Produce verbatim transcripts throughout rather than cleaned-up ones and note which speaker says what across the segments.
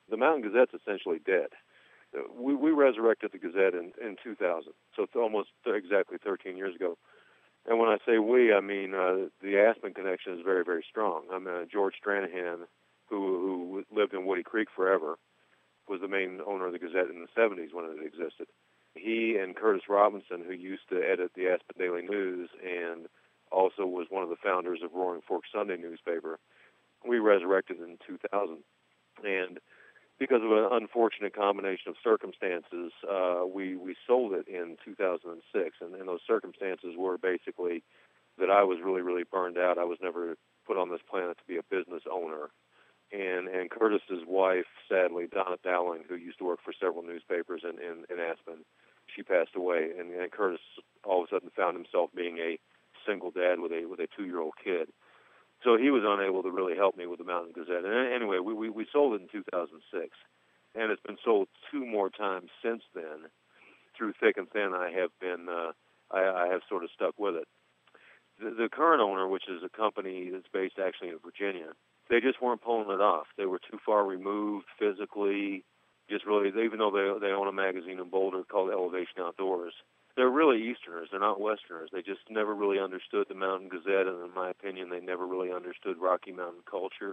Speaker 1: The Mountain Gazette's essentially dead. Uh, We, we resurrected the Gazette in, in two thousand, so it's almost exactly thirteen years ago. And when I say we, I mean uh, the Aspen connection is very, very strong. I mean, uh, George Stranahan, who, who lived in Woody Creek forever, was the main owner of the Gazette in the seventies when it existed. He and Curtis Robinson, who used to edit the Aspen Daily News and also was one of the founders of Roaring Fork Sunday newspaper, we resurrected in two thousand. And because of an unfortunate combination of circumstances, uh, we, we sold it in two thousand six. And, and those circumstances were basically that I was really, really burned out. I was never put on this planet to be a business owner. And, and Curtis's wife, sadly, Donna Dowling, who used to work for several newspapers in, in, in Aspen, she passed away. And, and Curtis all of a sudden found himself being a single dad with a with a two-year-old kid. So he was unable to really help me with the Mountain Gazette. And anyway, we, we, we sold it in two thousand six, and it's been sold two more times since then. Through thick and thin, I have been, uh, I, I have sort of stuck with it. The, the current owner, which is a company that's based actually in Virginia, they just weren't pulling it off. They were too far removed physically, just really, even though they, they own a magazine in Boulder called Elevation Outdoors. They're really Easterners. They're not Westerners. They just never really understood the Mountain Gazette, and in my opinion, they never really understood Rocky Mountain culture.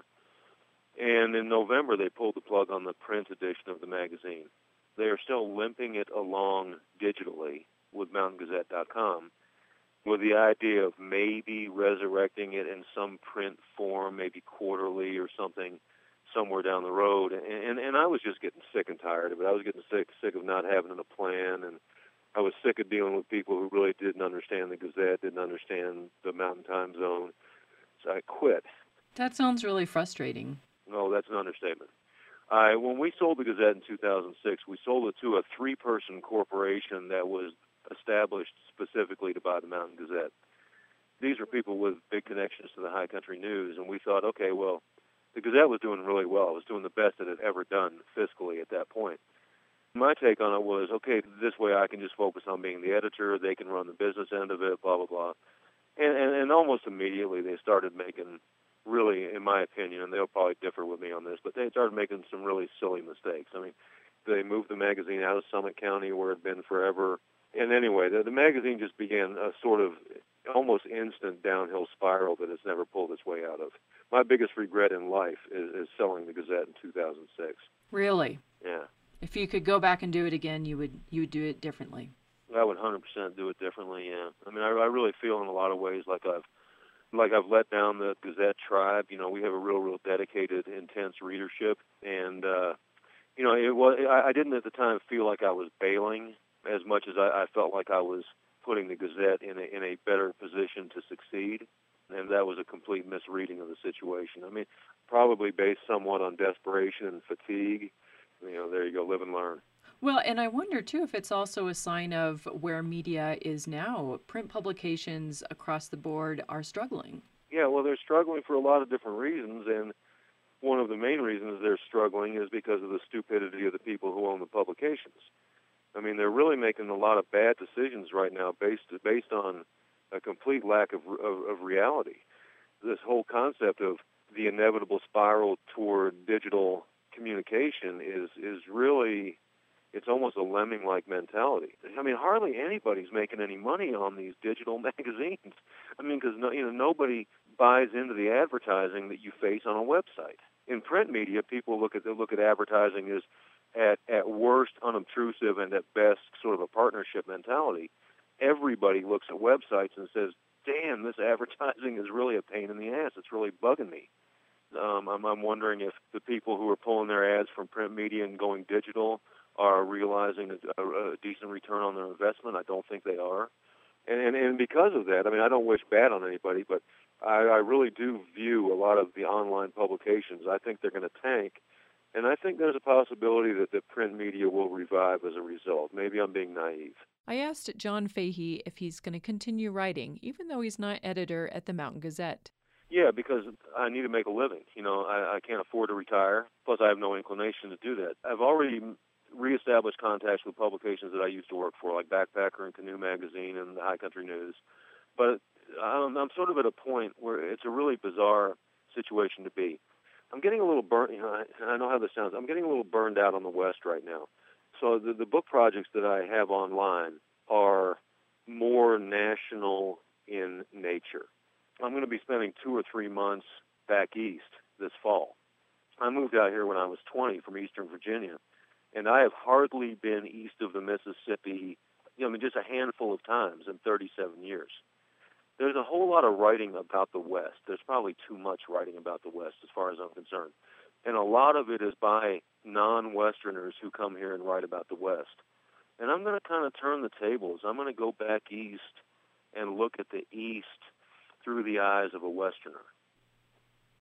Speaker 1: And in November, they pulled the plug on the print edition of the magazine. They are still limping it along digitally with mountain gazette dot com with the idea of maybe resurrecting it in some print form, maybe quarterly or something, somewhere down the road. And, and, and I was just getting sick and tired of it. I was getting sick, sick of not having a plan, and I was sick of dealing with people who really didn't understand the Gazette, didn't understand the Mountain Time Zone. So I quit.
Speaker 2: That sounds really frustrating.
Speaker 1: No, that's an understatement. I, when we sold the Gazette in two thousand six, we sold it to a three-person corporation that was established specifically to buy the Mountain Gazette. These were people with big connections to the high country news, and we thought, okay, well, the Gazette was doing really well. It was doing the best it had ever done fiscally at that point. My take on it was, okay, this way I can just focus on being the editor. They can run the business end of it, blah, blah, blah. And, and, and almost immediately they started making really, in my opinion, and they'll probably differ with me on this, but they started making some really silly mistakes. I mean, they moved the magazine out of Summit County where it had been forever. And anyway, the, the magazine just began a sort of almost instant downhill spiral that it's never pulled its way out of. My biggest regret in life is, is selling the Gazette in two thousand six.
Speaker 2: Really?
Speaker 1: Yeah.
Speaker 2: If you could go back and do it again, you would you would do it differently.
Speaker 1: I would one hundred percent do it differently. Yeah, I mean, I, I really feel in a lot of ways like I've like I've let down the Gazette tribe. You know, we have a real, real dedicated, intense readership, and uh, you know, it was I, I didn't at the time feel like I was bailing as much as I, I felt like I was putting the Gazette in a in a better position to succeed, and that was a complete misreading of the situation. I mean, probably based somewhat on desperation and fatigue. You know, there you go, live and learn.
Speaker 2: Well, and I wonder, too, if it's also a sign of where media is now. Print publications across the board are struggling.
Speaker 1: Yeah, well, they're struggling for a lot of different reasons, and one of the main reasons they're struggling is because of the stupidity of the people who own the publications. I mean, they're really making a lot of bad decisions right now based based on a complete lack of, of, of reality. This whole concept of the inevitable spiral toward digital communication is is really, it's almost a lemming-like mentality. I mean, hardly anybody's making any money on these digital magazines. I mean, because no, you know nobody buys into the advertising that you face on a website. In print media, people look at they look at advertising as at at worst unobtrusive and at best sort of a partnership mentality. Everybody looks at websites and says, "Damn, this advertising is really a pain in the ass. It's really bugging me." Um, I'm, I'm wondering if the people who are pulling their ads from print media and going digital are realizing a, a, a decent return on their investment. I don't think they are. And, and, and because of that, I mean, I don't wish bad on anybody, but I, I really do view a lot of the online publications. I think they're going to tank, and I think there's a possibility that the print media will revive as a result. Maybe I'm being naive.
Speaker 2: I asked John Fahey if he's going to continue writing, even though he's not editor at the Mountain Gazette.
Speaker 1: Yeah, because I need to make a living. You know, I, I can't afford to retire. Plus, I have no inclination to do that. I've already reestablished contacts with publications that I used to work for, like Backpacker and Canoe Magazine and the High Country News. But I'm, I'm sort of at a point where it's a really bizarre situation to be. I'm getting a little burnt. You know, I, I know how this sounds. I'm getting a little burned out on the West right now. So the, the book projects that I have online are more national in nature. I'm going to be spending two or three months back east this fall. I moved out here when I was twenty from Eastern Virginia, and I have hardly been east of the Mississippi, you know, I mean, just a handful of times in thirty-seven years. There's a whole lot of writing about the West. There's probably too much writing about the West as far as I'm concerned. And a lot of it is by non-Westerners who come here and write about the West. And I'm going to kind of turn the tables. I'm going to go back east and look at the East through the eyes of a Westerner.